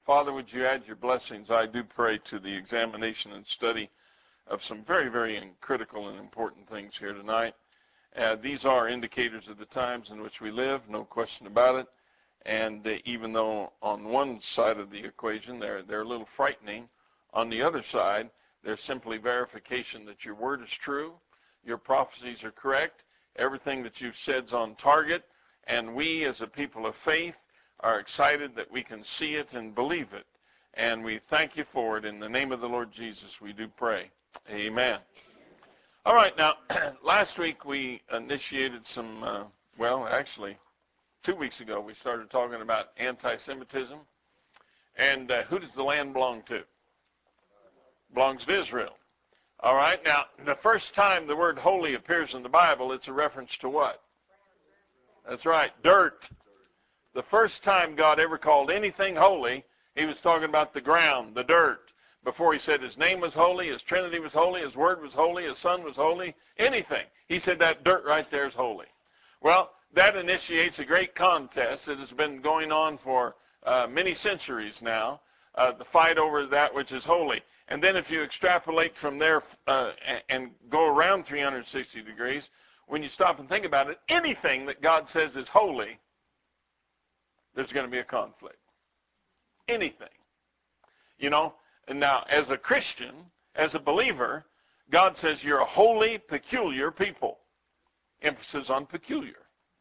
Father, would you add your blessings, I do pray, to the examination and study of some very, very critical and important things here tonight. These are indicators of the times in which we live, no question about it. And even though on one side of the equation they're a little frightening, on the other side, they're simply verification that your word is true, your prophecies are correct, everything that you've said is on target, and we as a people of faith are excited that we can see it and believe it. And we thank you for it. In the name of the Lord Jesus, we do pray. Amen. All right, now, last week we initiated some, actually, 2 weeks ago we started talking about anti-Semitism. And who does the land belong to? Belongs to Israel. All right, now, the first time the word holy appears in the Bible, it's a reference to what? That's right, dirt. The first time God ever called anything holy, he was talking about the ground, the dirt. Before he said his name was holy, his Trinity was holy, his word was holy, his son was holy, anything. He said that dirt right there is holy. Well, that initiates a great contest that has been going on for many centuries now, the fight over that which is holy. And then if you extrapolate from there and go around 360 degrees, when you stop and think about it, anything that God says is holy, there's going to be a conflict. Anything. You know, and now as a Christian, as a believer, God says you're a holy, peculiar people. Emphasis on peculiar.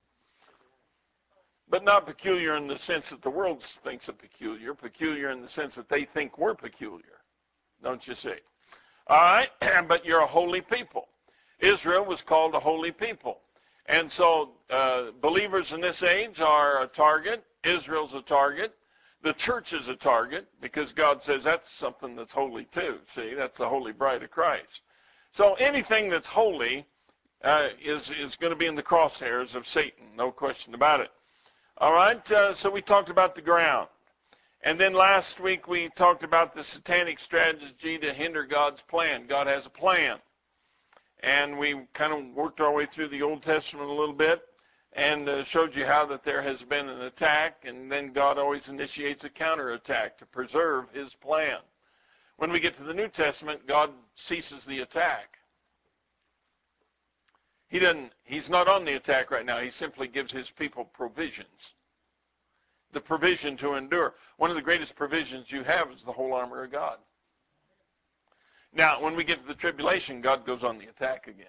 But not peculiar in the sense that the world thinks of peculiar. Peculiar in the sense that they think we're peculiar. Don't you see? All right, but you're a holy people. Israel was called a holy people. And so believers in this age are a target. Israel's a target. The church is a target because God says that's something that's holy too. See, that's the holy bride of Christ. So anything that's holy is going to be in the crosshairs of Satan, no question about it. All right, so we talked about the ground. And then last week we talked about the satanic strategy to hinder God's plan. God has a plan. And we kind of worked our way through the Old Testament a little bit and showed you how that there has been an attack, and then God always initiates a counterattack to preserve his plan. When we get to the New Testament, God ceases the attack. He's not on the attack right now. He simply gives his people provisions. The provision to endure. One of the greatest provisions you have is the whole armor of God. Now, when we get to the tribulation, God goes on the attack again.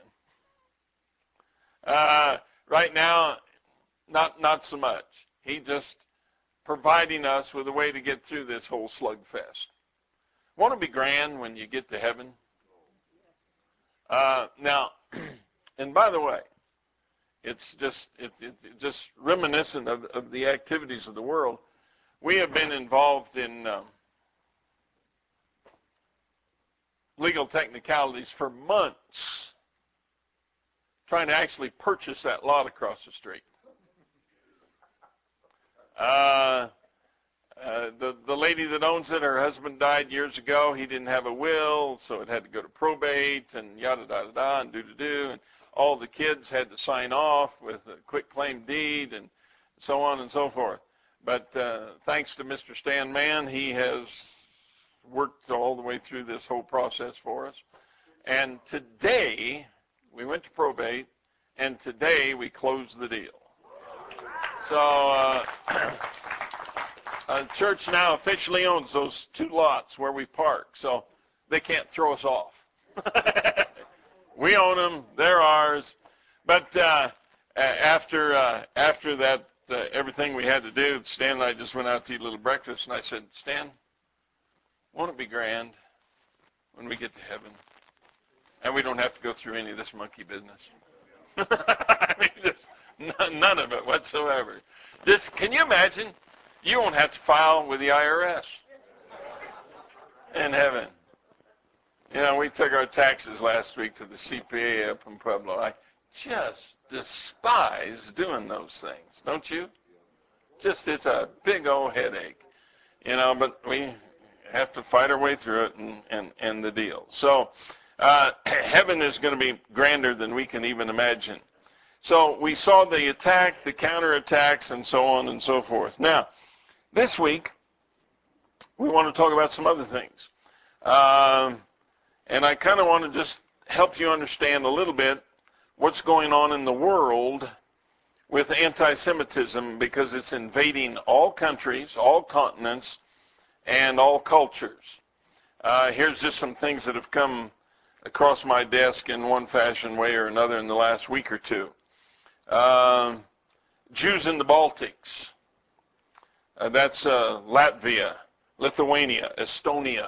Right now, not so much. He just providing us with a way to get through this whole slugfest. Won't it be grand when you get to heaven? Now, and by the way, it's just reminiscent of the activities of the world. We have been involved in legal technicalities for months, trying to actually purchase that lot across the street. The lady that owns it, her husband died years ago. He didn't have a will, so it had to go to probate and yada da da da and do, and all the kids had to sign off with a quick claim deed and so on and so forth. But thanks to Mr. Stan Mann, he has worked all the way through this whole process for us. And today, we went to probate, and today we closed the deal. So the church now officially owns those 2 lots where we park, so they can't throw us off. We own them; they're ours. But after that, everything we had to do, Stan and I just went out to eat a little breakfast, and I said, Stan, won't it be grand when we get to heaven and we don't have to go through any of this monkey business? I mean, just none of it whatsoever. Can you imagine? You won't have to file with the IRS in heaven. You know, we took our taxes last week to the CPA up in Pueblo. I just despise doing those things, don't you? It's a big old headache, you know, but we have to fight our way through it and the deal. So heaven is going to be grander than we can even imagine. So we saw the attack, the counterattacks, and so on and so forth. Now, this week, we want to talk about some other things. And I kind of want to just help you understand a little bit what's going on in the world with anti-Semitism, because it's invading all countries, all continents, and all cultures. Here's just some things that have come across my desk in one fashion, way, or another in the last week or two. Jews in the Baltics. That's Latvia, Lithuania, Estonia,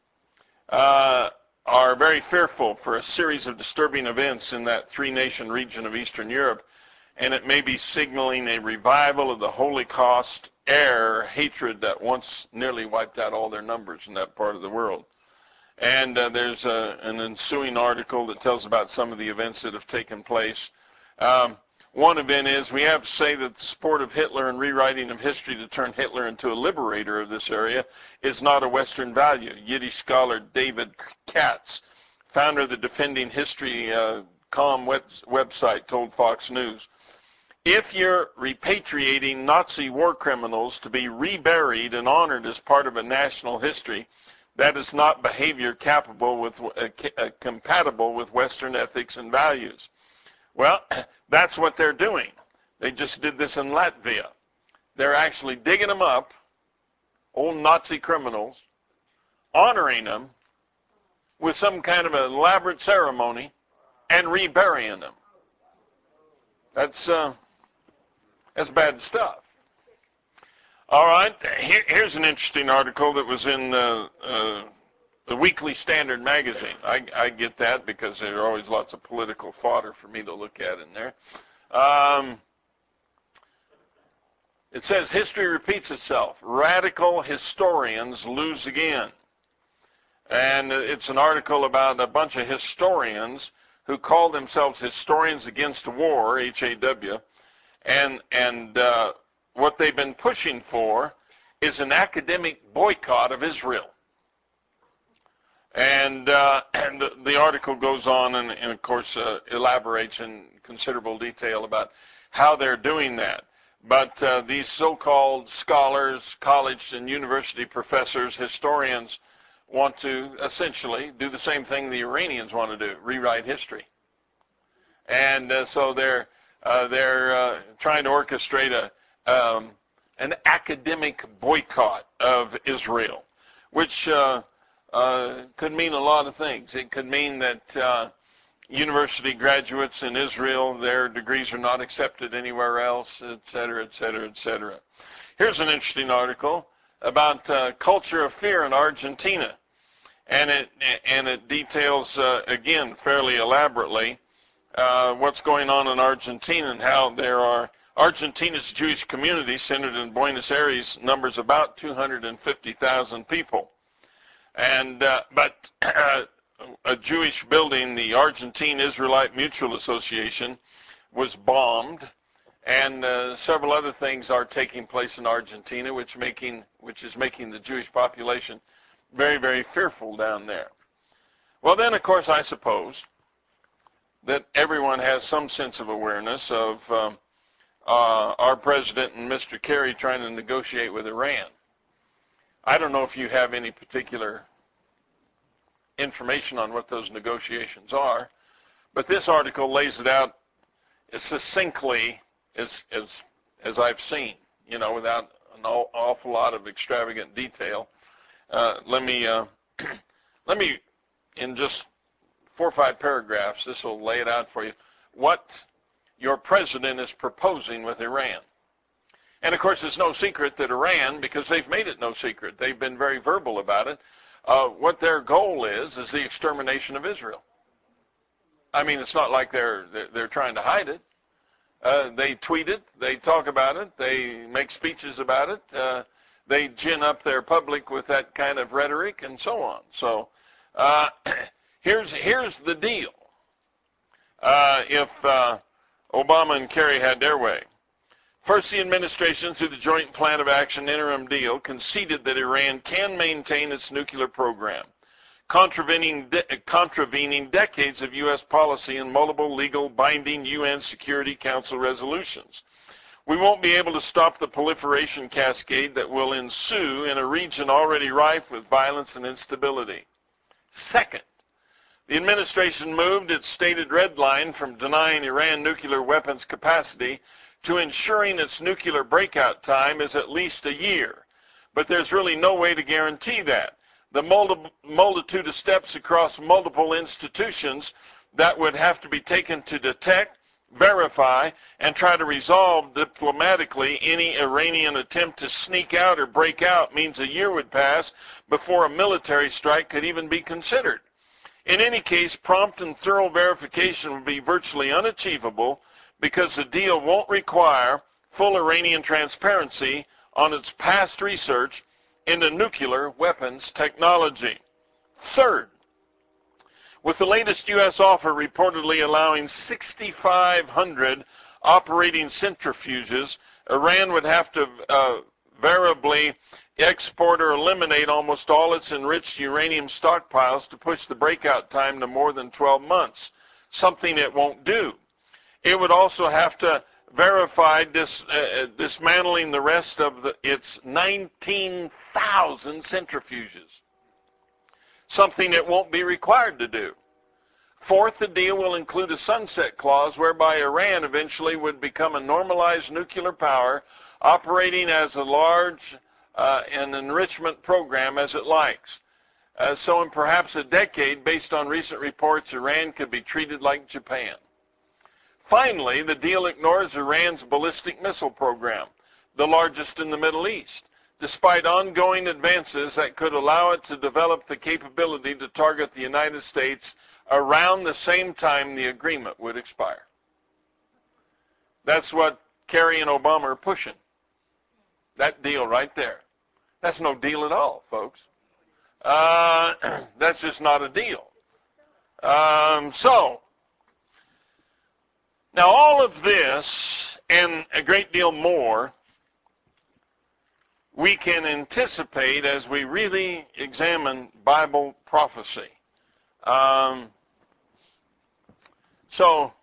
are very fearful for a series of disturbing events in that three-nation region of Eastern Europe, and it may be signaling a revival of the Holocaust-era hatred that once nearly wiped out all their numbers in that part of the world. And there's an ensuing article that tells about some of the events that have taken place. One event is, we have to say that the support of Hitler and rewriting of history to turn Hitler into a liberator of this area is not a Western value. Yiddish scholar David Katz, founder of the Defending History.com website, told Fox News, if you're repatriating Nazi war criminals to be reburied and honored as part of a national history, that is not behavior compatible with Western ethics and values. Well, that's what they're doing. They just did this in Latvia. They're actually digging them up, old Nazi criminals, honoring them with some kind of an elaborate ceremony, and reburying them. That's bad stuff. All right, here's an interesting article that was in the Weekly Standard magazine. I get that because there are always lots of political fodder for me to look at in there. It says, history repeats itself. Radical historians lose again. And it's an article about a bunch of historians who call themselves Historians Against War, HAW, and what they've been pushing for is an academic boycott of Israel. And the article goes on and of course, elaborates in considerable detail about how they're doing that. But these so-called scholars, college and university professors, historians, want to essentially do the same thing the Iranians want to do, rewrite history. And so they're trying to orchestrate an academic boycott of Israel, which could mean a lot of things. It could mean that university graduates in Israel, their degrees are not accepted anywhere else, et cetera, et cetera, et cetera. Here's an interesting article about culture of fear in Argentina. And it details, again, fairly elaborately, what's going on in Argentina and how there are Argentina's Jewish community, centered in Buenos Aires, numbers about 250,000 people. And but a Jewish building, the Argentine Israelite Mutual Association, was bombed, and several other things are taking place in Argentina, which is making the Jewish population very, very fearful down there. Well, then, of course, I suppose that everyone has some sense of awareness of our president and Mr. Kerry trying to negotiate with Iran. I don't know if you have any particular information on what those negotiations are, but this article lays it out as succinctly as I've seen, you know, without an awful lot of extravagant detail. Let me, in just 4 or 5 paragraphs, this will lay it out for you, what your president is proposing with Iran. And of course, it's no secret that Iran, because they've made it no secret, they've been very verbal about it, what their goal is the extermination of Israel. I mean, it's not like they're trying to hide it. They tweet it, they talk about it, they make speeches about it, they gin up their public with that kind of rhetoric and so on. So here's the deal. If Obama and Kerry had their way. First, the administration, through the Joint Plan of Action interim deal, conceded that Iran can maintain its nuclear program, contravening decades of U.S. policy and multiple legal binding UN Security Council resolutions. We won't be able to stop the proliferation cascade that will ensue in a region already rife with violence and instability. Second, the administration moved its stated red line from denying Iran nuclear weapons capacity to ensuring its nuclear breakout time is at least a year. But there's really no way to guarantee that. The multitude of steps across multiple institutions that would have to be taken to detect, verify, and try to resolve diplomatically any Iranian attempt to sneak out or break out means a year would pass before a military strike could even be considered. In any case, prompt and thorough verification would be virtually unachievable because the deal won't require full Iranian transparency on its past research into nuclear weapons technology. Third, with the latest U.S. offer reportedly allowing 6,500 operating centrifuges, Iran would have to variably export or eliminate almost all its enriched uranium stockpiles to push the breakout time to more than 12 months, something it won't do. It would also have to verify dismantling the rest of its 19,000 centrifuges, something it won't be required to do. Fourth, the deal will include a sunset clause whereby Iran eventually would become a normalized nuclear power operating as a large an enrichment program as it likes. So in perhaps a decade, based on recent reports, Iran could be treated like Japan. Finally, the deal ignores Iran's ballistic missile program, the largest in the Middle East, despite ongoing advances that could allow it to develop the capability to target the United States around the same time the agreement would expire. That's what Kerry and Obama are pushing. That deal right there. That's no deal at all, folks. That's just not a deal. Now all of this and a great deal more we can anticipate as we really examine Bible prophecy. So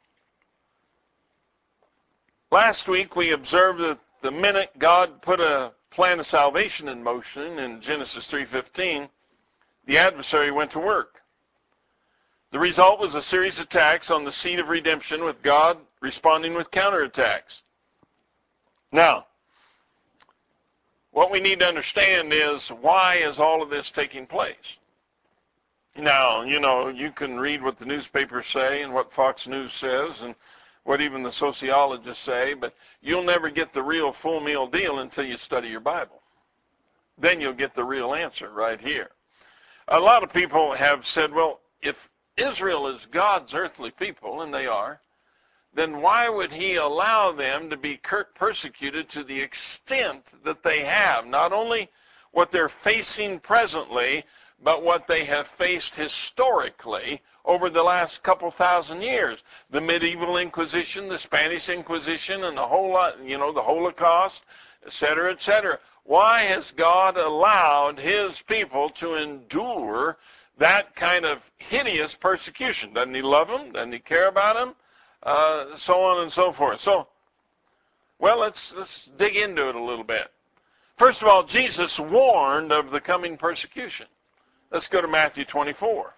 last week we observed that the minute God put a plan of salvation in motion in Genesis 3:15, the adversary went to work. The result was a series of attacks on the seed of redemption, with God responding with counterattacks. Now, what we need to understand is, why is all of this taking place? Now, you can read what the newspapers say and what Fox News says and what even the sociologists say, but you'll never get the real full meal deal until you study your Bible. Then you'll get the real answer right here. A lot of people have said, well, if Israel is God's earthly people, and they are, then why would he allow them to be persecuted to the extent that they have? Not only what they're facing presently, but what they have faced historically over the last couple thousand years. The medieval Inquisition, the Spanish Inquisition, and the whole lot, the Holocaust, etc., etc. Why has God allowed his people to endure that kind of hideous persecution? Doesn't he love them? Doesn't he care about them? So on and so forth. So, well, let's dig into it a little bit. First of all, Jesus warned of the coming persecution. Let's go to Matthew 24.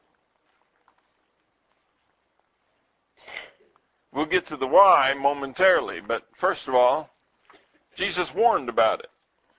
We'll get to the why momentarily, but first of all, Jesus warned about it.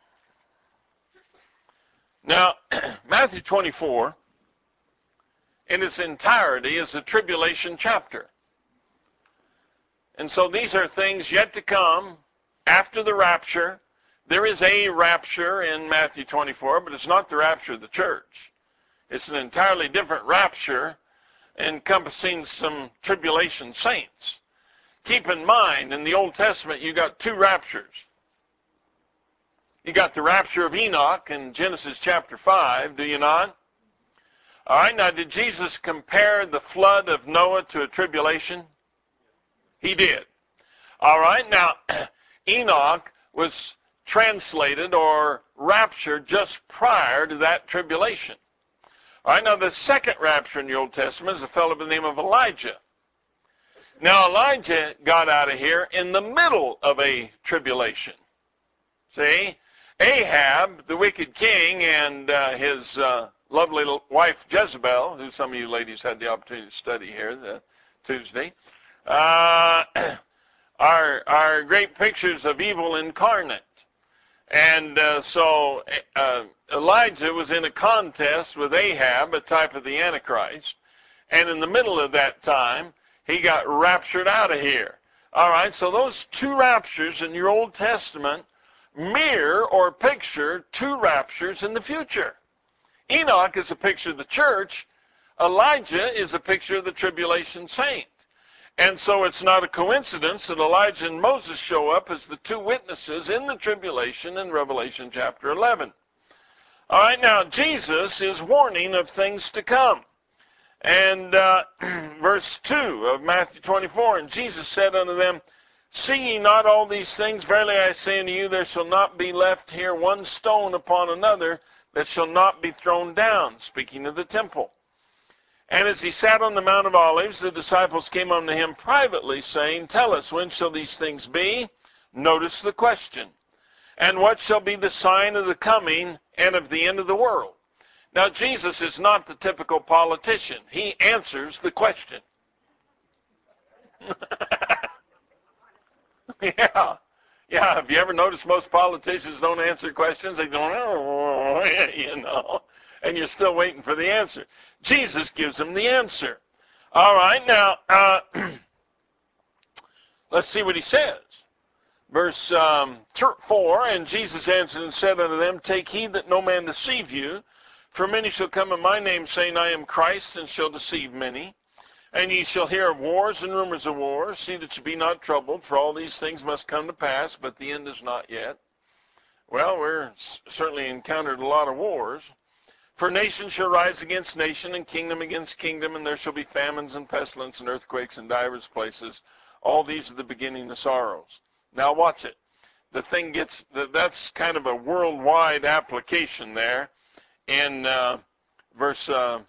Now, Matthew 24, in its entirety, is a tribulation chapter. And so these are things yet to come after the rapture. There is a rapture in Matthew 24, but it's not the rapture of the church. It's an entirely different rapture encompassing some tribulation saints. Keep in mind, in the Old Testament, you got two raptures. You got the rapture of Enoch in Genesis chapter 5, do you not? All right, now did Jesus compare the flood of Noah to a tribulation? He did. All right, now Enoch was translated or raptured just prior to that tribulation. All right, now the second rapture in the Old Testament is a fellow by the name of Elijah. Now Elijah got out of here in the middle of a tribulation. See? Ahab, the wicked king, and his lovely wife Jezebel, who some of you ladies had the opportunity to study here Tuesday, are great pictures of evil incarnate. And so Elijah was in a contest with Ahab, a type of the Antichrist, and in the middle of that time, he got raptured out of here. All right, so those two raptures in your Old Testament mirror or picture two raptures in the future. Enoch is a picture of the church. Elijah is a picture of the tribulation saint. And so it's not a coincidence that Elijah and Moses show up as the two witnesses in the tribulation in Revelation chapter 11. All right, now Jesus is warning of things to come. And verse 2 of Matthew 24, and Jesus said unto them, see ye not all these things? Verily I say unto you, there shall not be left here one stone upon another that shall not be thrown down, speaking of the temple. And as he sat on the Mount of Olives, the disciples came unto him privately, saying, tell us, when shall these things be? Notice the question. And what shall be the sign of the coming and of the end of the world? Now, Jesus is not the typical politician. He answers the question. Yeah. Have you ever noticed most politicians don't answer questions? They go, oh, you know, and you're still waiting for the answer. Jesus gives them the answer. All right, now, let's see what he says. Verse 4, and Jesus answered and said unto them, take heed that no man deceive you, for many shall come in my name, saying, I am Christ, and shall deceive many. And ye shall hear of wars and rumors of wars. See that ye be not troubled, for all these things must come to pass, but the end is not yet. Well, we're certainly encountered a lot of wars. For nation shall rise against nation, and kingdom against kingdom, and there shall be famines and pestilence and earthquakes in divers places. All these are the beginning of sorrows. Now watch it. The thing gets, that's kind of a worldwide application there in verse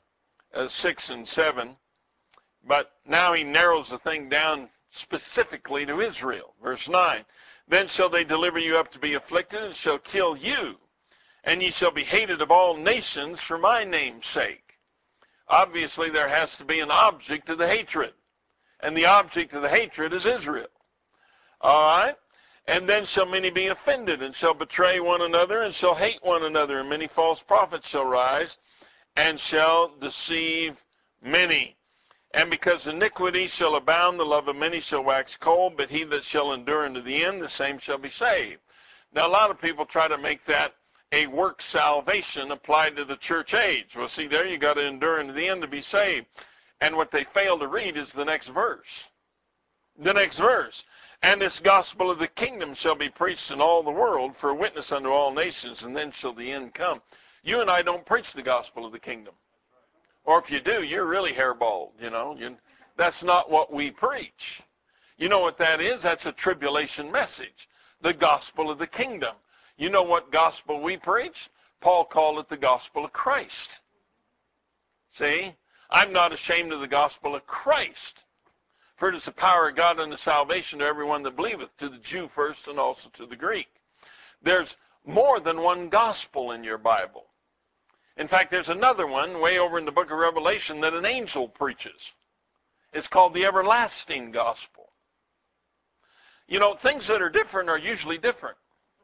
6 and 7. But now he narrows the thing down specifically to Israel. Verse 9, then shall they deliver you up to be afflicted, and shall kill you, and ye shall be hated of all nations for my name's sake. Obviously, there has to be an object to the hatred, and the object of the hatred is Israel. All right? And then shall many be offended, and shall betray one another, and shall hate one another, and many false prophets shall rise, and shall deceive many. And because iniquity shall abound, the love of many shall wax cold, but he that shall endure unto the end, the same shall be saved. Now, a lot of people try to make that a work salvation applied to the church age. Well, see, there you got to endure unto the end to be saved. And what they fail to read is the next verse. The next verse. And this gospel of the kingdom shall be preached in all the world for a witness unto all nations, and then shall the end come. You and I don't preach the gospel of the kingdom. Or if you do, you're really hairballed, you know. That's not what we preach. You know what that is? That's a tribulation message. The gospel of the kingdom. You know what gospel we preach? Paul called it the gospel of Christ. See? I'm not ashamed of the gospel of Christ. For it is the power of God unto salvation to everyone that believeth, to the Jew first and also to the Greek. There's more than one gospel in your Bible. In fact, there's another one way over in the book of Revelation that an angel preaches. It's called the everlasting gospel. You know, things that are different are usually different.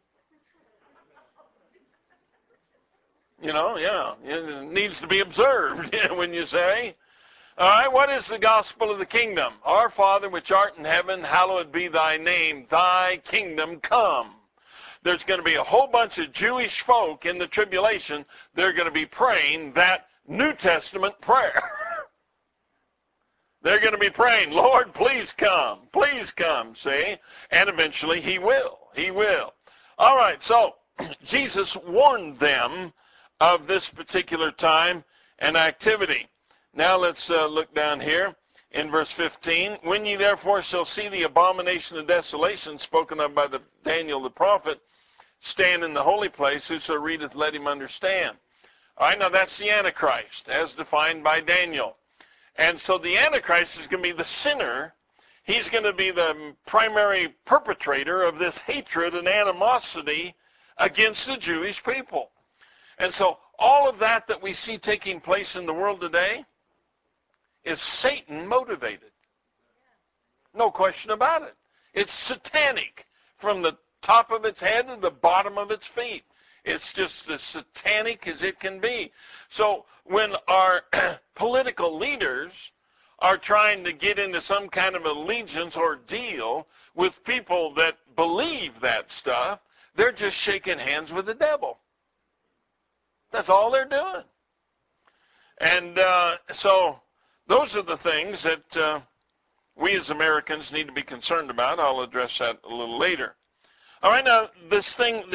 You know, yeah, it needs to be observed when you say. All right, what is the gospel of the kingdom? Our Father which art in heaven, hallowed be thy name. Thy kingdom come. There's going to be a whole bunch of Jewish folk in the tribulation. They're going to be praying that New Testament prayer. They're going to be praying, Lord, please come, see? And eventually he will. He will. All right, so Jesus warned them of this particular time and activity. Now let's look down here in verse 15. When ye therefore shall see the abomination of desolation spoken of by Daniel the prophet stand in the holy place, whoso readeth, let him understand. All right, now that's the Antichrist, as defined by Daniel. And so the Antichrist is going to be the sinner. He's going to be the primary perpetrator of this hatred and animosity against the Jewish people. And so all of that we see taking place in the world today is Satan motivated. No question about it. It's satanic from the top of its head to the bottom of its feet. It's just as satanic as it can be. So when our political leaders are trying to get into some kind of allegiance or deal with people that believe that stuff, they're just shaking hands with the devil. That's all they're doing. And so those are the things that we as Americans need to be concerned about. I'll address that a little later. All right, now let's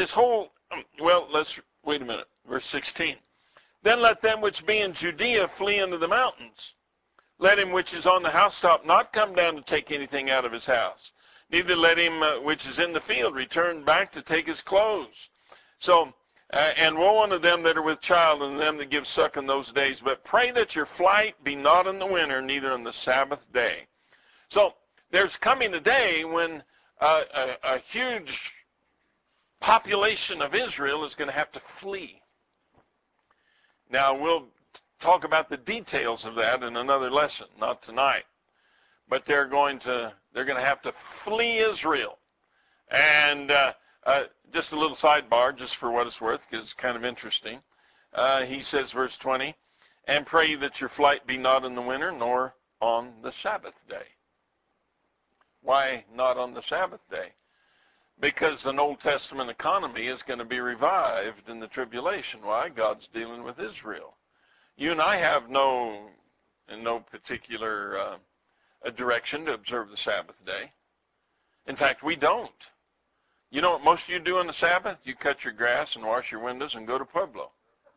wait a minute. Verse 16. Then let them which be in Judea flee into the mountains. Let him which is on the housetop not come down to take anything out of his house. Neither let him which is in the field return back to take his clothes. So, and woe unto them that are with child, and them that give suck in those days. But pray that your flight be not in the winter, neither on the Sabbath day. So, there's coming a day when a huge population of Israel is going to have to flee. Now, we'll talk about the details of that in another lesson, not tonight. But they're going to have to flee Israel. And just a little sidebar, just for what it's worth, because it's kind of interesting. He says, verse 20, and pray that your flight be not in the winter, nor on the Sabbath day. Why not on the Sabbath day? Because an Old Testament economy is going to be revived in the tribulation. Why? God's dealing with Israel. You and I have no particular direction to observe the Sabbath day. In fact, we don't. You know what most of you do on the Sabbath? You cut your grass and wash your windows and go to Pueblo.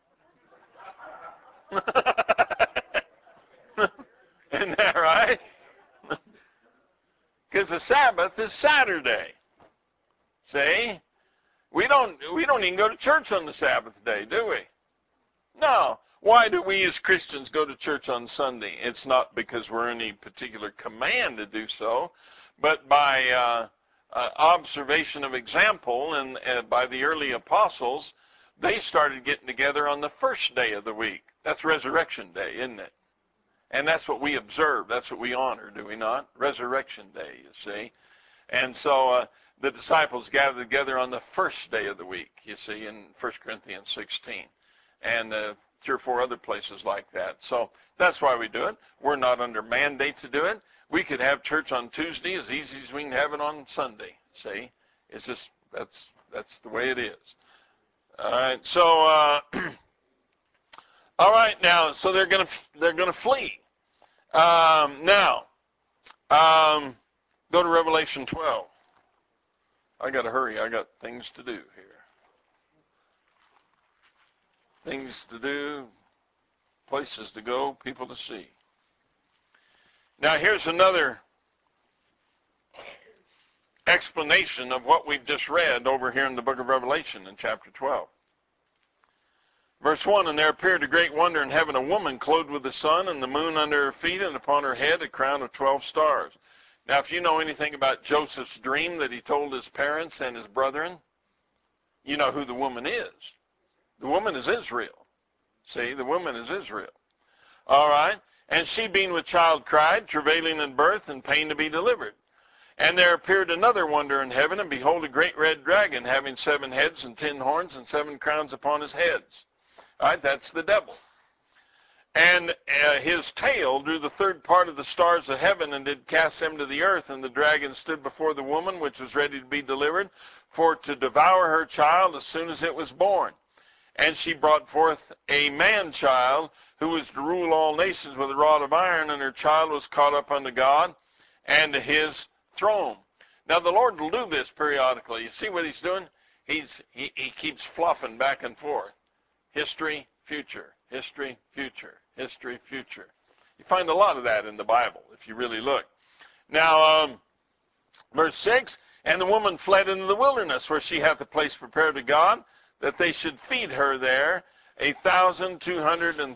Isn't that right? Because the Sabbath is Saturday. See? We don't even go to church on the Sabbath day, do we? No. Why do we as Christians go to church on Sunday? It's not because we're any particular command to do so, but by observation of example, and by the early apostles, they started getting together on the first day of the week. That's Resurrection Day, isn't it? And that's what we observe. That's what we honor, do we not? Resurrection Day, you see. And so the disciples gathered together on the first day of the week, you see, in 1 Corinthians 16. And 3 or 4 other places like that. So that's why we do it. We're not under mandate to do it. We could have church on Tuesday as easy as we can have it on Sunday. See? It's just, that's the way it is. All right, so, all right, now, so they're gonna flee. Now, go to Revelation 12. I got to hurry. I got things to do here. Things to do, places to go, people to see. Now, here's another explanation of what we've just read over here in the book of Revelation in chapter 12. Verse 1, and there appeared a great wonder in heaven, a woman clothed with the sun and the moon under her feet, and upon her head a crown of 12 stars. Now, if you know anything about Joseph's dream that he told his parents and his brethren, you know who the woman is. The woman is Israel. See, the woman is Israel. All right. And she being with child cried, travailing in birth and pain to be delivered. And there appeared another wonder in heaven, and behold, a great red dragon, having 7 heads and 10 horns and 7 crowns upon his heads. All right, that's the devil. And his tail drew the 3rd part of the stars of heaven, and did cast them to the earth. And the dragon stood before the woman, which was ready to be delivered, for to devour her child as soon as it was born. And she brought forth a man-child, who was to rule all nations with a rod of iron, and her child was caught up unto God and to his throne. Now the Lord will do this periodically. You see what he's doing? He keeps fluffing back and forth. History, future, history, future, history, future. You find a lot of that in the Bible, if you really look. Now, verse 6, and the woman fled into the wilderness, where she hath a place prepared to God, that they should feed her there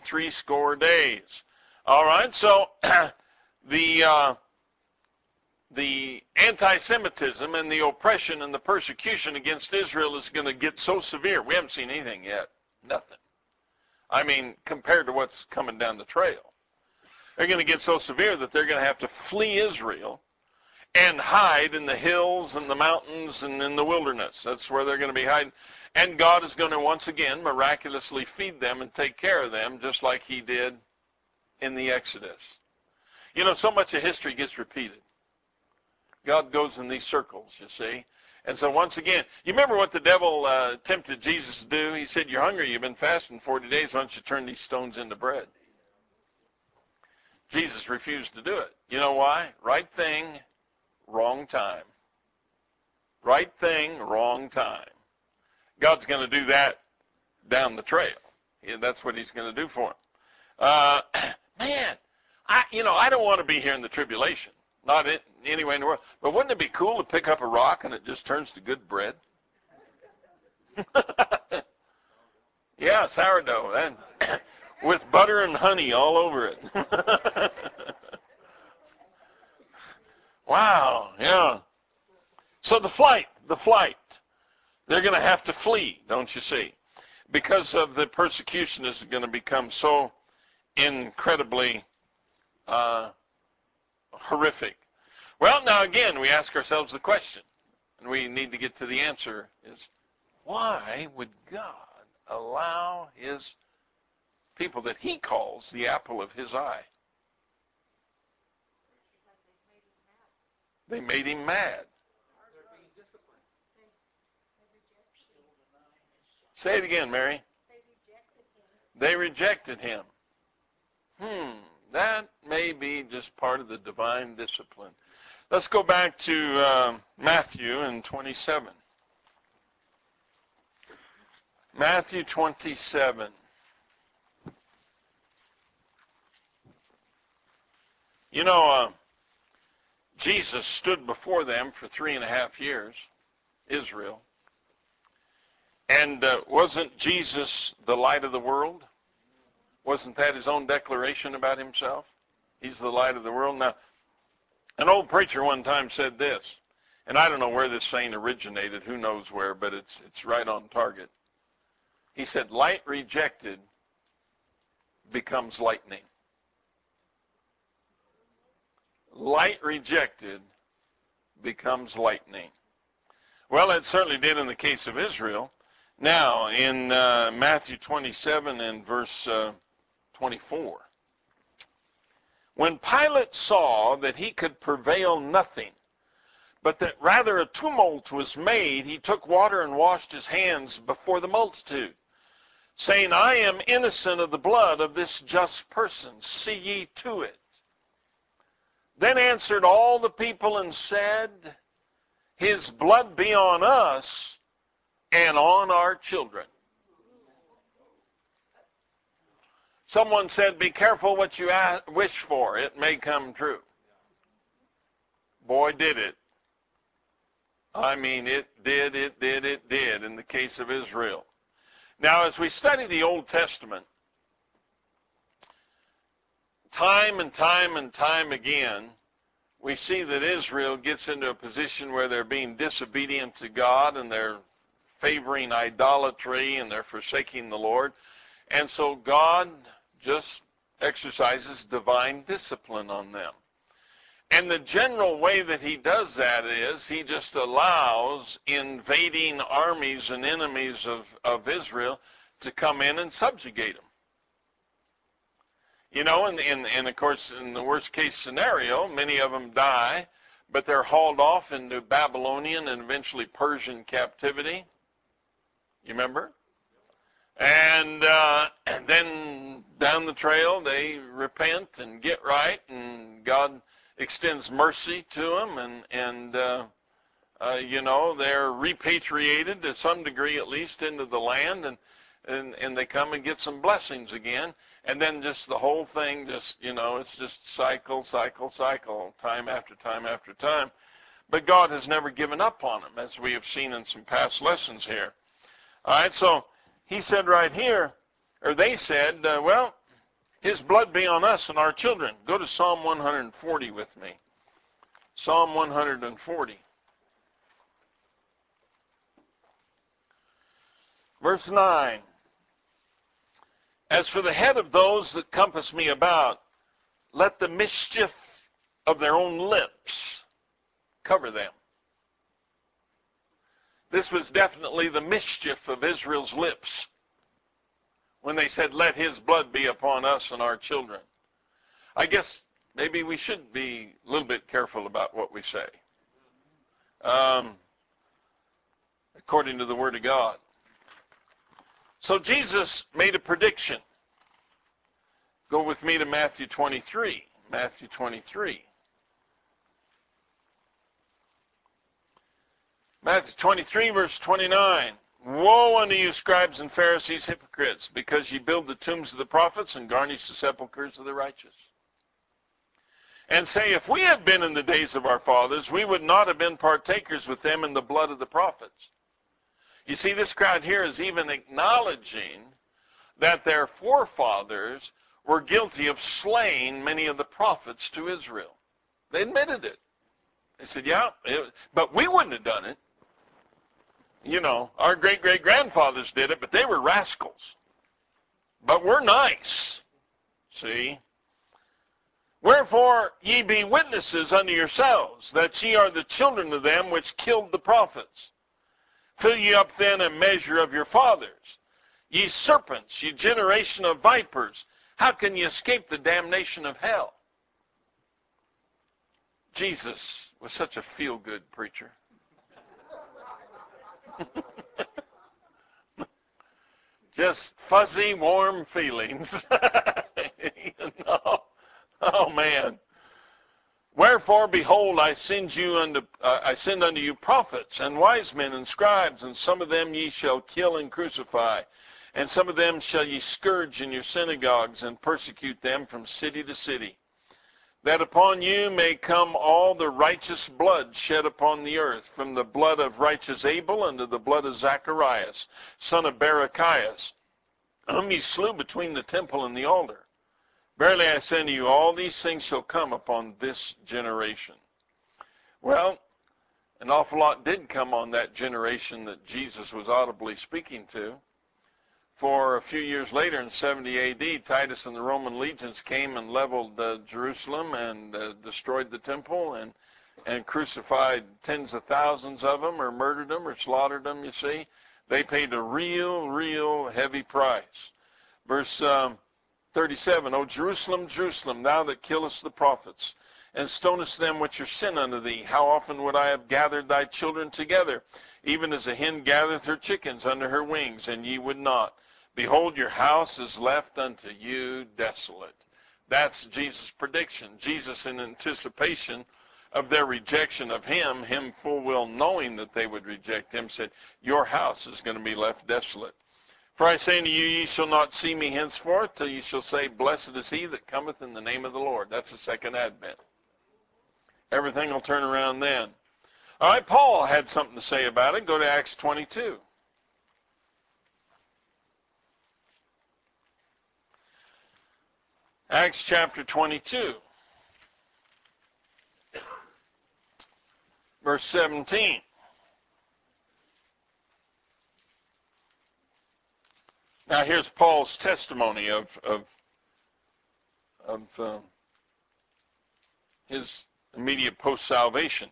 1,260 days. All right, so the the anti-Semitism and the oppression and the persecution against Israel is going to get so severe. We haven't seen anything yet. Nothing. I mean, compared to what's coming down the trail. They're going to get so severe that they're going to have to flee Israel and hide in the hills and the mountains and in the wilderness. That's where they're going to be hiding. And God is going to once again miraculously feed them and take care of them just like he did in the Exodus. You know, so much of history gets repeated. God goes in these circles, you see. And so once again, you remember what the devil tempted Jesus to do? He said, you're hungry, you've been fasting 40 days, why don't you turn these stones into bread? Jesus refused to do it. You know why? Right thing, wrong time. Right thing, wrong time. God's going to do that down the trail. Yeah, that's what he's going to do for him. Man, I don't want to be here in the tribulation. Not anywhere in the world. But wouldn't it be cool to pick up a rock and it just turns to good bread? Yeah, sourdough. And with butter and honey all over it. Wow, yeah. So the flight. They're going to have to flee, don't you see? Because of the persecution is going to become so incredibly horrific. Well, now again, we ask ourselves the question, and we need to get to the answer, is why would God allow his people that he calls the apple of his eye? They made him mad. Say it again, Mary. They rejected him. That may be just part of the divine discipline. Let's go back to Matthew and 27. Matthew 27. You know, Jesus stood before them for 3.5 years, Israel. And wasn't Jesus the light of the world? Wasn't that his own declaration about himself? He's the light of the world. Now, an old preacher one time said this, and I don't know where this saying originated, who knows where, but it's right on target. He said, light rejected becomes lightning. Light rejected becomes lightning. Well, it certainly did in the case of Israel. Now, in Matthew 27 and verse 24, when Pilate saw that he could prevail nothing, but that rather a tumult was made, he took water and washed his hands before the multitude, saying, I am innocent of the blood of this just person. See ye to it. Then answered all the people and said, his blood be on us and on our children. Someone said, be careful what you wish for. It may come true. Boy, did it. I mean, it did in the case of Israel. Now, as we study the Old Testament, time and time again, we see that Israel gets into a position where they're being disobedient to God and they're favoring idolatry and they're forsaking the Lord. And so God just exercises divine discipline on them. And the general way that he does that is he just allows invading armies and enemies of Israel to come in and subjugate them. You know, and of course, in the worst case scenario, many of them die, but they're hauled off into Babylonian and eventually Persian captivity. You remember? And then down the trail, they repent and get right, and God extends mercy to them, and you know, they're repatriated to some degree at least into the land, and they come and get some blessings again. And then just the whole thing, just, you know, it's just cycle, time after time after time. But God has never given up on them, as we have seen in some past lessons here. All right, so he said right here, or they said, well, his blood be on us and our children. Go to Psalm 140 with me. Psalm 140. Verse 9. As for the head of those that compass me about, let the mischief of their own lips cover them. This was definitely the mischief of Israel's lips when they said, let his blood be upon us and our children. I guess maybe we should be a little bit careful about what we say, according to the Word of God. So Jesus made a prediction. Go with me to Matthew 23. Matthew 23. Matthew 23, verse 29. Woe unto you, scribes and Pharisees, hypocrites, because ye build the tombs of the prophets and garnish the sepulchres of the righteous. And say, if we had been in the days of our fathers, we would not have been partakers with them in the blood of the prophets. You see, this crowd here is even acknowledging that their forefathers were guilty of slaying many of the prophets to Israel. They admitted it. They said, yeah, but we wouldn't have done it. You know, our great-great-grandfathers did it, but they were rascals. But we're nice. See? Wherefore ye be witnesses unto yourselves, that ye are the children of them which killed the prophets. Fill ye up then a measure of your fathers. Ye serpents, ye generation of vipers, how can ye escape the damnation of hell? Jesus was such a feel-good preacher. Just fuzzy, warm feelings. You know? Oh, man. Wherefore, behold, I send unto you prophets and wise men and scribes, and some of them ye shall kill and crucify, and some of them shall ye scourge in your synagogues and persecute them from city to city, that upon you may come all the righteous blood shed upon the earth, from the blood of righteous Abel unto the blood of Zacharias, son of Barachias, whom ye slew between the temple and the altar. Verily I say unto you, all these things shall come upon this generation. Well, an awful lot did come on that generation that Jesus was audibly speaking to. For a few years later, in 70 A.D., Titus and the Roman legions came and leveled Jerusalem and destroyed the temple and crucified tens of thousands of them, or murdered them, or slaughtered them, you see. They paid a real heavy price. Verse 37, O Jerusalem, Jerusalem, thou that killest the prophets, and stonest them which are sin unto thee, how often would I have gathered thy children together, even as a hen gathereth her chickens under her wings, and ye would not. Behold, your house is left unto you desolate. That's Jesus' prediction. Jesus, in anticipation of their rejection of him full well knowing that they would reject him, said, your house is going to be left desolate. For I say unto you, ye shall not see me henceforth, till ye shall say, blessed is he that cometh in the name of the Lord. That's the second advent. Everything will turn around then. All right, Paul had something to say about it. Go to Acts 22. Acts chapter 22. Verse 17. Now here's Paul's testimony of his immediate post-salvation.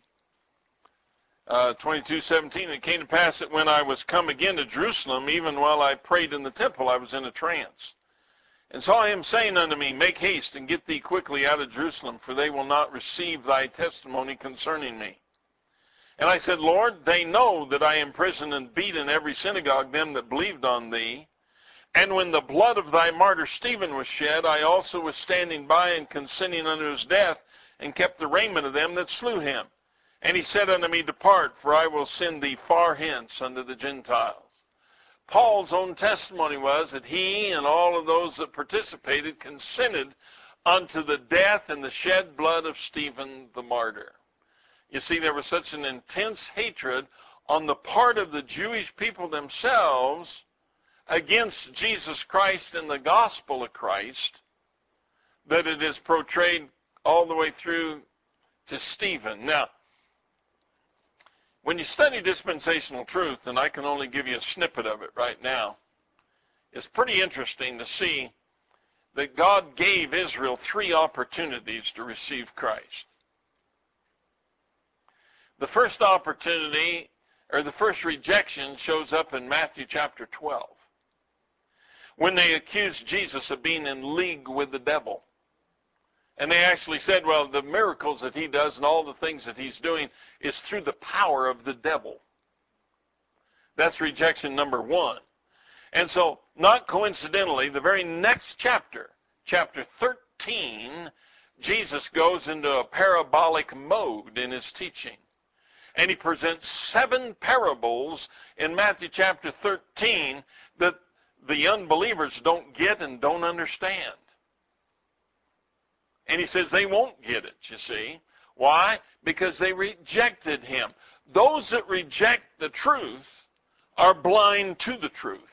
22:17, it came to pass that when I was come again to Jerusalem, even while I prayed in the temple, I was in a trance, and saw him saying unto me, make haste and get thee quickly out of Jerusalem, for they will not receive thy testimony concerning me. And I said, Lord, they know that I imprisoned and beat in every synagogue them that believed on thee. And when the blood of thy martyr Stephen was shed, I also was standing by and consenting unto his death, and kept the raiment of them that slew him. And he said unto me, depart, for I will send thee far hence unto the Gentiles. Paul's own testimony was that he and all of those that participated consented unto the death and the shed blood of Stephen the martyr. You see, there was such an intense hatred on the part of the Jewish people themselves against Jesus Christ and the gospel of Christ that it is portrayed all the way through to Stephen. Now, when you study dispensational truth, and I can only give you a snippet of it right now, it's pretty interesting to see that God gave Israel 3 opportunities to receive Christ. The first opportunity, or the first rejection, shows up in Matthew chapter 12, when they accused Jesus of being in league with the devil. And they actually said, well, the miracles that he does and all the things that he's doing is through the power of the devil. That's rejection number 1. And so, not coincidentally, the very next chapter, chapter 13, Jesus goes into a parabolic mode in his teaching. And he presents 7 parables in Matthew chapter 13 that the unbelievers don't get and don't understand. And he says they won't get it, you see. Why? Because they rejected him. Those that reject the truth are blind to the truth.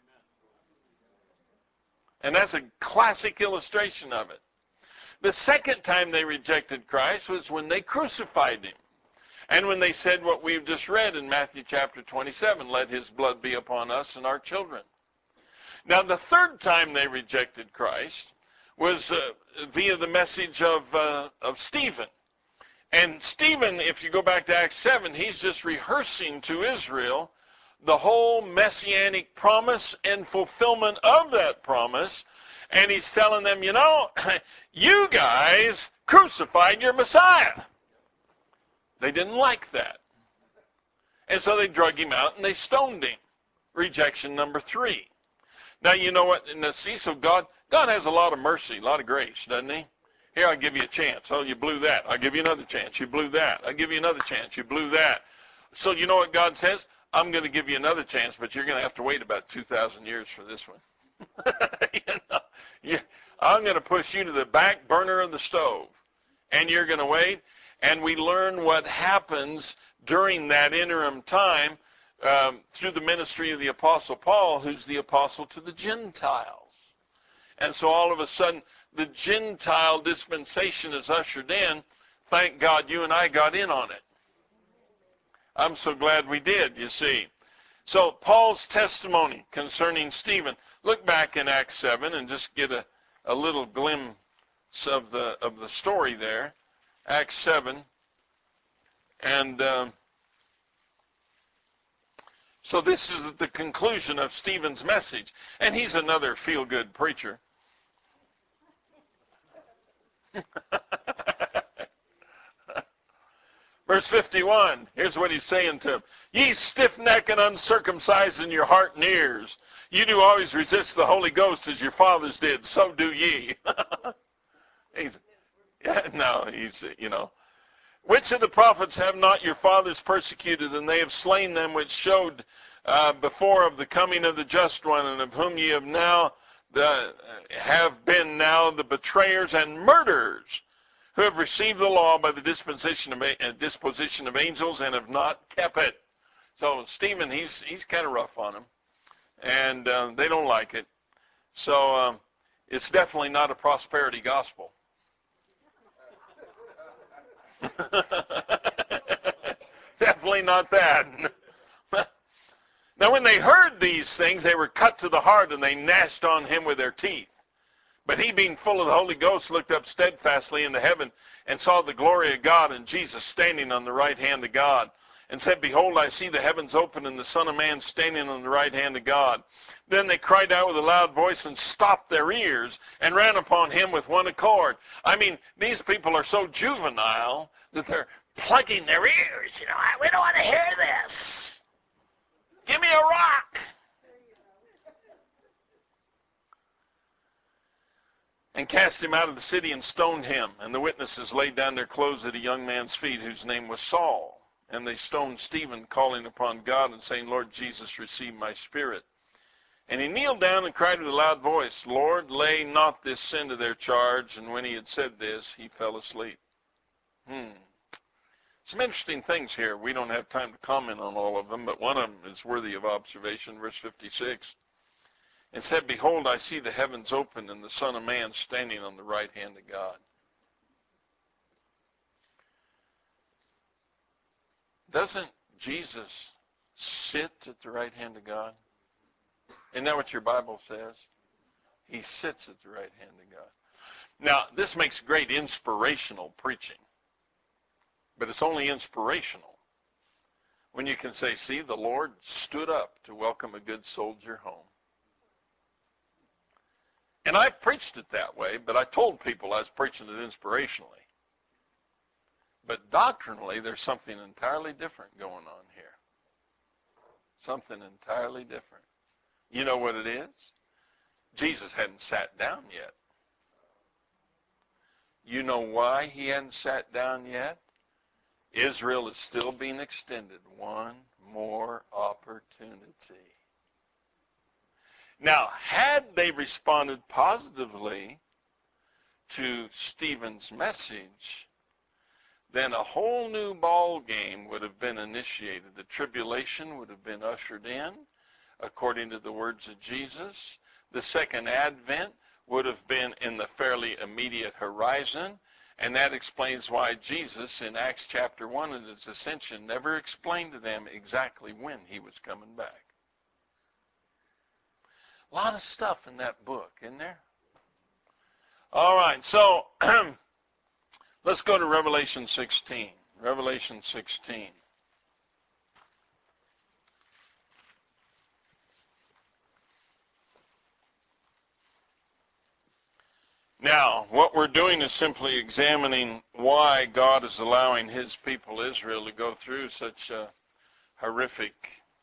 And that's a classic illustration of it. The second time they rejected Christ was when they crucified him. And when they said what we've just read in Matthew chapter 27, let his blood be upon us and our children. Now, the third time they rejected Christ was via the message of Stephen. And Stephen, if you go back to Acts 7, he's just rehearsing to Israel the whole messianic promise and fulfillment of that promise. And he's telling them, you know, you guys crucified your Messiah. They didn't like that. And so they drug him out and they stoned him. Rejection number 3. Now, you know what? See, so God has a lot of mercy, a lot of grace, doesn't he? Here, I'll give you a chance. Oh, you blew that. I'll give you another chance. You blew that. I'll give you another chance. You blew that. So you know what God says? I'm going to give you another chance, but you're going to have to wait about 2,000 years for this one. I'm going to push you to the back burner of the stove, and you're going to wait. And we learn what happens during that interim time through the ministry of the Apostle Paul, who's the apostle to the Gentiles. And so all of a sudden, the Gentile dispensation is ushered in. Thank God you and I got in on it. I'm so glad we did, you see. So Paul's testimony concerning Stephen. Look back in Acts 7 and just get a little glimpse of the story there. Acts 7. And so this is the conclusion of Stephen's message. And he's another feel-good preacher. Verse 51, here's what he's saying to him. Ye stiff-necked and uncircumcised in your heart and ears, you do always resist the Holy Ghost as your fathers did, so do ye. He's, you know. Which of the prophets have not your fathers persecuted, and they have slain them which showed before of the coming of the just one, and of whom ye have now have been now the betrayers and murderers, who have received the law by the disposition of angels and have not kept it. So Stephen, he's kind of rough on them, and they don't like it. So it's definitely not a prosperity gospel. Definitely not that. Now when they heard these things, they were cut to the heart, and they gnashed on him with their teeth. But he, being full of the Holy Ghost, looked up steadfastly into heaven and saw the glory of God and Jesus standing on the right hand of God, and said, Behold, I see the heavens open and the Son of Man standing on the right hand of God. Then they cried out with a loud voice and stopped their ears and ran upon him with one accord. I mean, these people are so juvenile that they're plugging their ears. You know, we don't want to hear this. Give me a rock. And cast him out of the city and stoned him. And the witnesses laid down their clothes at a young man's feet, whose name was Saul. And they stoned Stephen, calling upon God and saying, Lord Jesus, receive my spirit. And he kneeled down and cried with a loud voice, Lord, lay not this sin to their charge. And when he had said this, he fell asleep. Some interesting things here. We don't have time to comment on all of them, but one of them is worthy of observation. Verse 56. And said, Behold, I see the heavens open and the Son of Man standing on the right hand of God. Doesn't Jesus sit at the right hand of God? Isn't that what your Bible says? He sits at the right hand of God. Now, this makes great inspirational preaching. But it's only inspirational when you can say, see, the Lord stood up to welcome a good soldier home. And I've preached it that way, but I told people I was preaching it inspirationally. But doctrinally, there's something entirely different going on here. Something entirely different. You know what it is? Jesus hadn't sat down yet. You know why he hadn't sat down yet? Israel is still being extended one more opportunity. Now, had they responded positively to Stephen's message, then a whole new ball game would have been initiated. The tribulation would have been ushered in, according to the words of Jesus. The second advent would have been in the fairly immediate horizon, and that explains why Jesus, in Acts chapter 1 in his ascension, never explained to them exactly when he was coming back. A lot of stuff in that book, isn't there? All right, so let's go to Revelation 16. Revelation 16. Now, what we're doing is simply examining why God is allowing his people Israel to go through such a horrific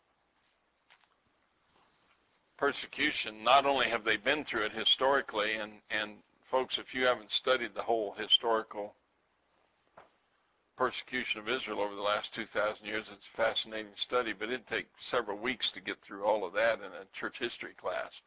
persecution. Not only have they been through it historically, and folks, if you haven't studied the whole historical persecution of Israel over the last 2,000 years, it's a fascinating study, but it'd take several weeks to get through all of that in a church history class.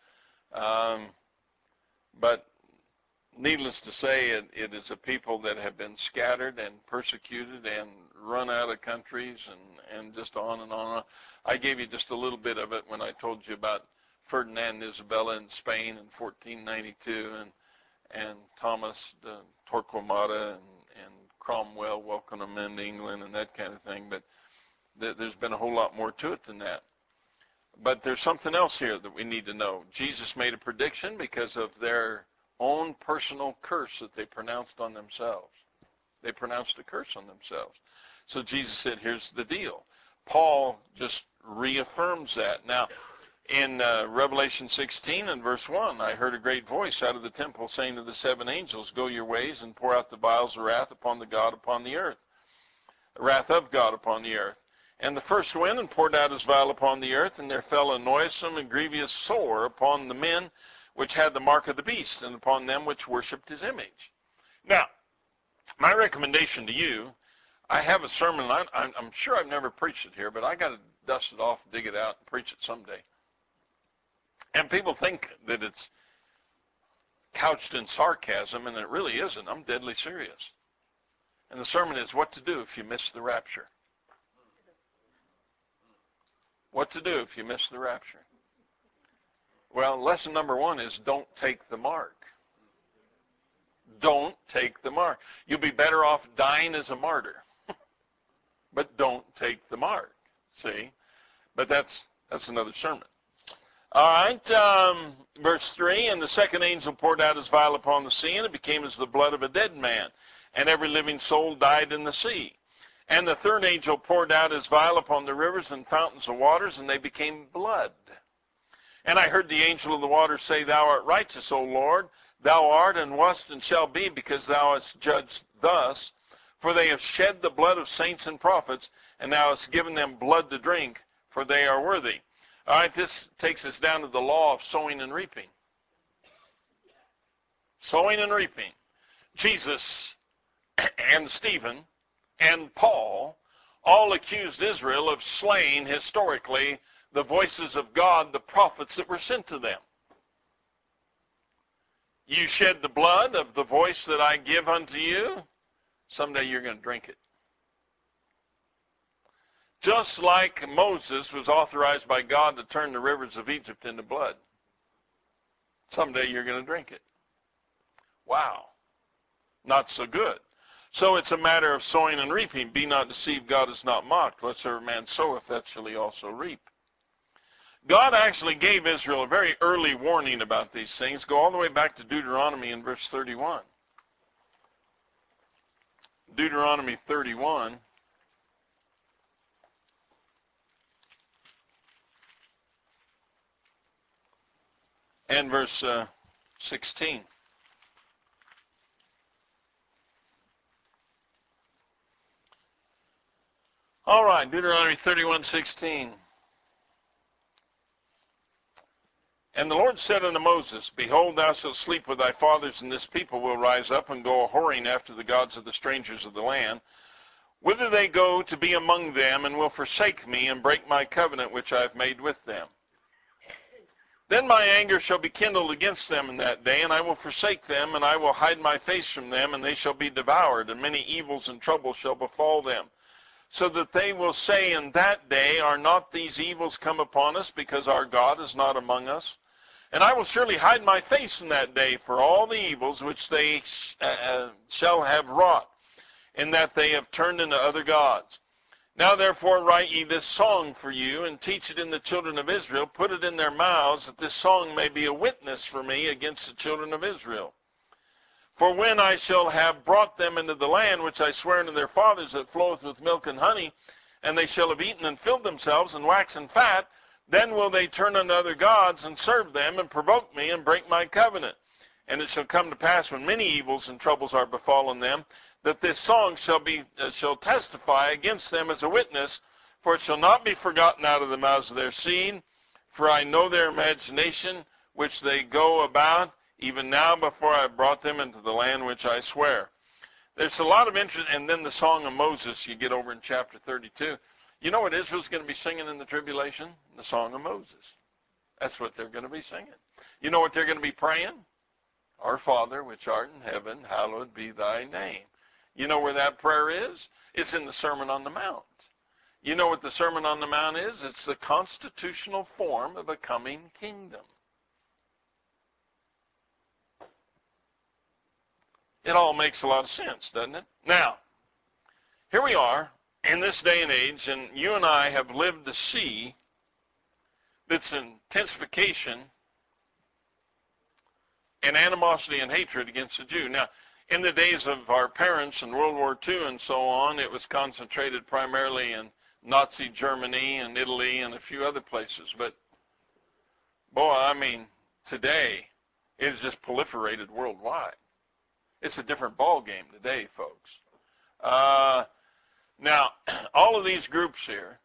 But needless to say, it is a people that have been scattered and persecuted and run out of countries and just on and on. I gave you just a little bit of it when I told you about Ferdinand and Isabella in Spain in 1492 and Thomas de Torquemada and Cromwell welcoming them into England and that kind of thing. But there's been a whole lot more to it than that. But there's something else here that we need to know. Jesus made a prediction because of their own personal curse that they pronounced on themselves. They pronounced a curse on themselves. So Jesus said, here's the deal. Paul just reaffirms that. Now, in Revelation 16 and verse 1, I heard a great voice out of the temple saying to the seven angels, go your ways and pour out the vials of wrath upon the God upon the earth. The wrath of God upon the earth. And the first went and poured out his vial upon the earth, and there fell a noisome and grievous sore upon the men which had the mark of the beast, and upon them which worshipped his image. Now, my recommendation to you, I have a sermon, I'm sure I've never preached it here, but I got to dust it off, dig it out, and preach it someday. And people think that it's couched in sarcasm, and it really isn't. I'm deadly serious. And the sermon is what to do if you miss the rapture. What to do if you miss the rapture. Well, lesson number 1 is don't take the mark. Don't take the mark. You'll be better off dying as a martyr. But don't take the mark. See? But that's another sermon. All right, verse 3, and the second angel poured out his vial upon the sea, and it became as the blood of a dead man, and every living soul died in the sea. And the third angel poured out his vial upon the rivers and fountains of waters, and they became blood. And I heard the angel of the waters say, thou art righteous, O Lord, thou art and wast and shall be, because thou hast judged thus. For they have shed the blood of saints and prophets, and thou hast given them blood to drink, for they are worthy. All right, this takes us down to the law of sowing and reaping. Sowing and reaping. Jesus and Stephen and Paul all accused Israel of slaying, historically, the voices of God, the prophets that were sent to them. You shed the blood of the voice that I give unto you, someday you're going to drink it. Just like Moses was authorized by God to turn the rivers of Egypt into blood. Someday you're going to drink it. Wow. Not so good. So it's a matter of sowing and reaping. Be not deceived, God is not mocked. Whatsoever man soweth, that shall he also reap. God actually gave Israel a very early warning about these things. Go all the way back to Deuteronomy in verse 31. Deuteronomy 31. And verse 16. All right, Deuteronomy 31:16. And the Lord said unto Moses, Behold, thou shalt sleep with thy fathers, and this people will rise up and go a-whoring after the gods of the strangers of the land, whither they go to be among them, and will forsake me, and break my covenant which I have made with them. Then my anger shall be kindled against them in that day, and I will forsake them, and I will hide my face from them, and they shall be devoured, and many evils and troubles shall befall them. So that they will say in that day, Are not these evils come upon us, because our God is not among us? And I will surely hide my face in that day for all the evils which they shall have wrought, in that they have turned into other gods. Now therefore write ye this song for you, and teach it in the children of Israel. Put it in their mouths, that this song may be a witness for me against the children of Israel. For when I shall have brought them into the land which I swear unto their fathers, that floweth with milk and honey, and they shall have eaten and filled themselves, and waxen fat, then will they turn unto other gods, and serve them, and provoke me, and break my covenant. And it shall come to pass, when many evils and troubles are befallen them, that this song shall testify against them as a witness, for it shall not be forgotten out of the mouths of their seed. For I know their imagination, which they go about, even now before I have brought them into the land which I swear. There's a lot of interest, and then the song of Moses, you get over in chapter 32. You know what Israel's going to be singing in the tribulation? The song of Moses. That's what they're going to be singing. You know what they're going to be praying? Our Father, which art in heaven, hallowed be thy name. You know where that prayer is? It's in the Sermon on the Mount. You know what the Sermon on the Mount is? It's the constitutional form of a coming kingdom. It all makes a lot of sense, doesn't it? Now, here we are in this day and age, and you and I have lived to see this intensification and animosity and hatred against the Jew. Now, in the days of our parents in World War II and so on, it was concentrated primarily in Nazi Germany and Italy and a few other places. But, boy, I mean, today, it has just proliferated worldwide. It's a different ball game today, folks. Now, all of these groups here,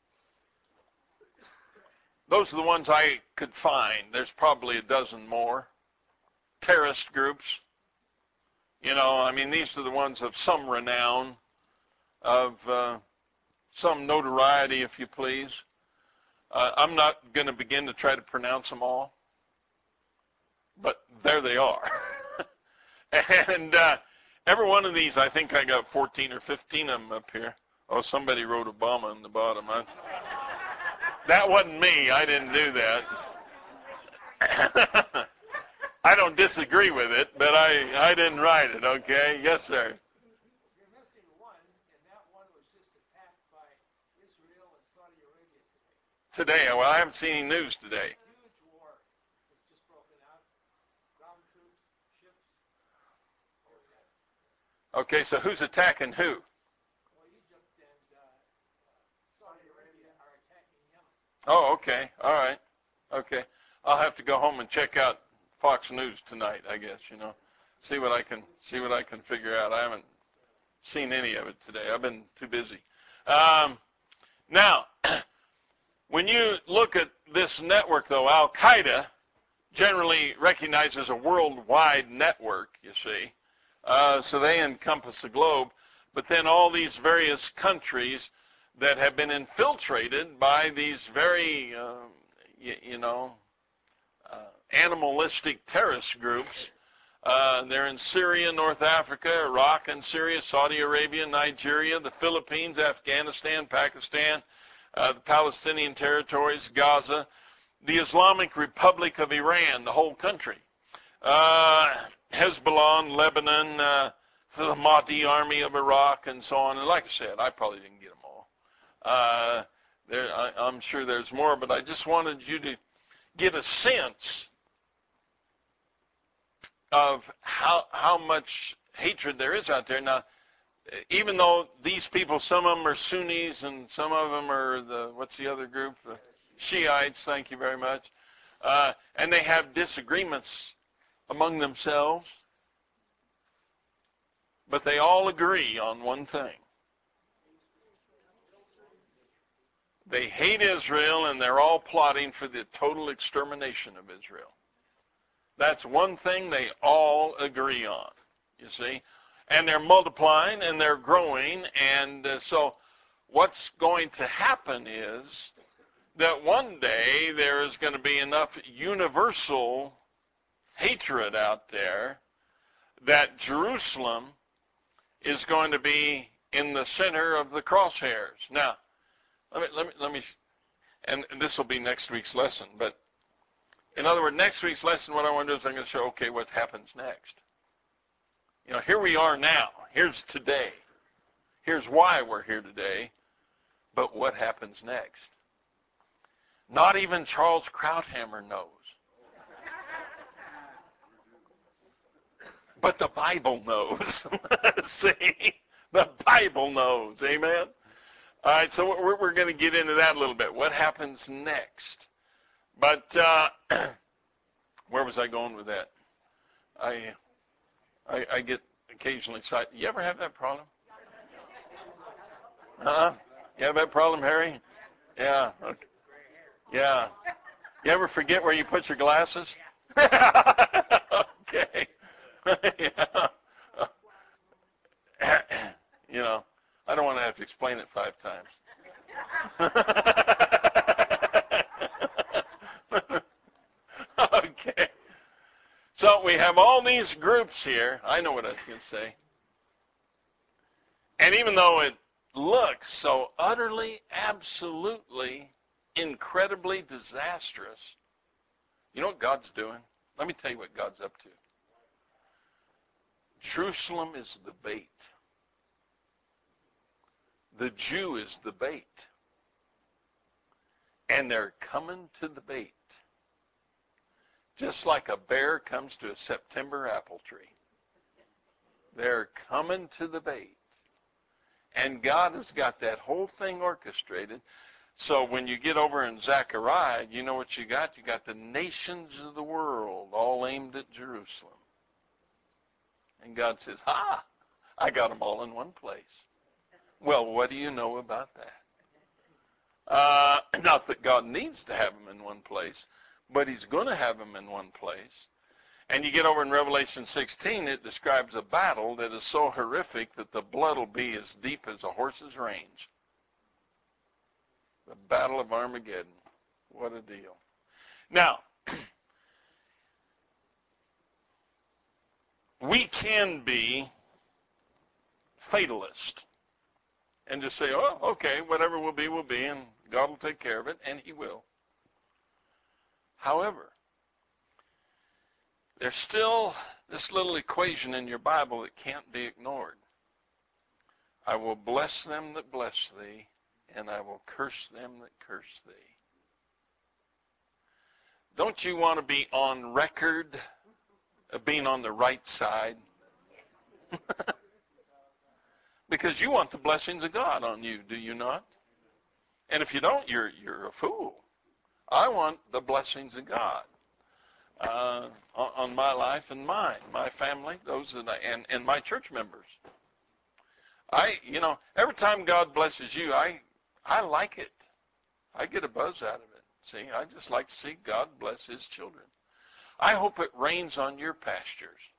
those are the ones I could find. There's probably a dozen more. Terrorist groups. You know, I mean, these are the ones of some renown, of some notoriety, if you please. I'm not going to begin to try to pronounce them all, but there they are. And every one of these, I think I got 14 or 15 of them up here. Oh, somebody wrote Obama on the bottom. That wasn't me. I didn't do that. I don't disagree with it, but I didn't write it, okay? Yes, sir. You're missing one, and that one was just attacked by Israel and Saudi Arabia today. Today? Well, I haven't seen any news today. Huge war has just broken out. Ground troops, ships. Okay, so who's attacking who? Well, Egypt and Saudi Arabia are attacking Yemen. Oh, okay. All right. Okay. I'll have to go home and check out Fox News tonight, I guess, you know. See what I can figure out. I haven't seen any of it today. I've been too busy. Now, when you look at this network, though, Al-Qaeda generally recognized as a worldwide network, you see. So they encompass the globe. But then all these various countries that have been infiltrated by these very, animalistic terrorist groups. They're in Syria, North Africa, Iraq and Syria, Saudi Arabia, Nigeria, the Philippines, Afghanistan, Pakistan, the Palestinian territories, Gaza, the Islamic Republic of Iran, the whole country, Hezbollah, Lebanon, for the Mahdi army of Iraq and so on. And like I said, I probably didn't get them all. I'm sure there's more, but I just wanted you to get a sense of how much hatred there is out there. Now, even though these people, some of them are Sunnis and some of them are what's the other group? The Shiites, thank you very much. And they have disagreements among themselves, but they all agree on one thing. They hate Israel, and they're all plotting for the total extermination of Israel. That's one thing they all agree on, you see. And they're multiplying, and they're growing, and so what's going to happen is that one day there is going to be enough universal hatred out there that Jerusalem is going to be in the center of the crosshairs. Now, let me, and this will be next week's lesson, but in other words, next week's lesson, what I want to do is I'm going to show, okay, what happens next. You know, here we are now. Here's today. Here's why we're here today. But what happens next? Not even Charles Krauthammer knows. But the Bible knows. See? The Bible knows. Amen? All right, so we're going to get into that a little bit. What happens next? But where was I going with that? I get occasionally excited. You ever have that problem? Huh? You have that problem, Harry? Yeah. Okay. Yeah. You ever forget where you put your glasses? Okay. Yeah. You know, I don't want to have to explain it 5 times. Okay. So we have all these groups here. I know what I was going to say. And even though it looks so utterly, absolutely, incredibly disastrous, you know what God's doing? Let me tell you what God's up to. Jerusalem is the bait. The Jew is the bait. And they're coming to the bait. Just like a bear comes to a September apple tree. They're coming to the bait. And God has got that whole thing orchestrated. So when you get over in Zechariah, you know what you got? You got the nations of the world all aimed at Jerusalem. And God says, I got them all in one place. Well, what do you know about that? Not that God needs to have them in one place, but he's going to have them in one place. And you get over in Revelation 16, it describes a battle that is so horrific that the blood will be as deep as a horse's range. The Battle of Armageddon. What a deal. Now, we can be fatalist and just say, oh, okay, whatever will be, and God will take care of it, and he will. However, there's still this little equation in your Bible that can't be ignored. I will bless them that bless thee, and I will curse them that curse thee. Don't you want to be on record of being on the right side? Because you want the blessings of God on you, do you not? And if you don't, you're a fool. I want the blessings of God on my life and mine, my family, those that and my church members. Every time God blesses you, I like it. I get a buzz out of it. See, I just like to see God bless his children. I hope it rains on your pastures.